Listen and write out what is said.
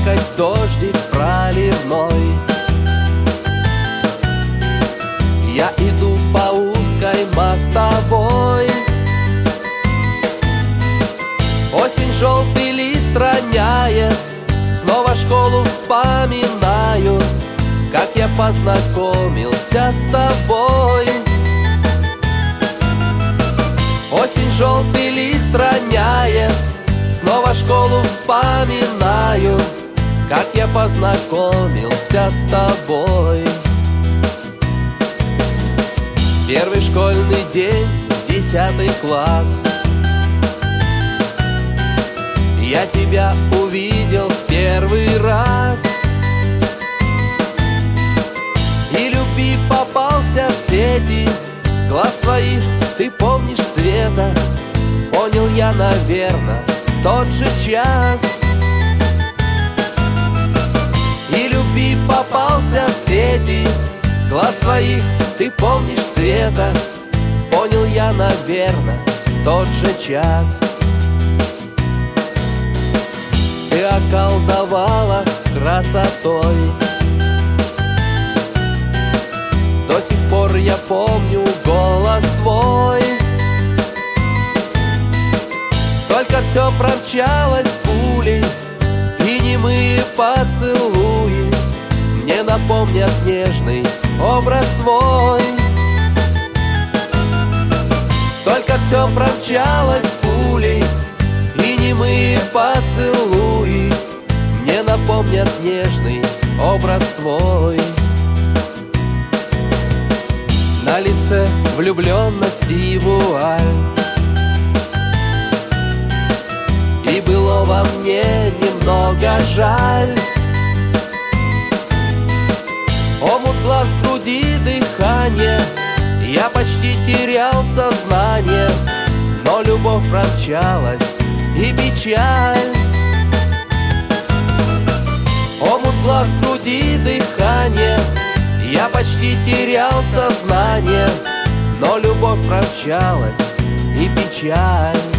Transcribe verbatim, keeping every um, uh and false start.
плакать дождик проливной. Я иду по узкой мостовой. Осень желтый лист роняет, снова школу вспоминаю, как я познакомился с тобой. Осень желтый лист роняет, снова школу вспоминаю, как я познакомился с тобой. Первый школьный день, десятый класс. Я тебя увидел в первый раз, и любви попался в сети глаз твоих, ты помнишь, Света. Понял я, наверно, в тот же час. И любви попался в сети глаз твоих, ты помнишь, Света. Понял я, наверно, в тот же час. Ты околдовала красотой. До сих пор я помню голос твой. Только все промчалось пулей, и немые поцелуи мне напомнят нежный образ твой. Только все промчалось пулей, и немые поцелуи мне напомнят нежный образ твой. На лице влюбленности и вуаль, и было во мне немного жаль. Омут глаз, груди, дыхание, я почти терял сознание, но любовь промчалась и печаль. Омут глаз, груди, дыхание, я почти терял сознание, но любовь промчалась и печаль.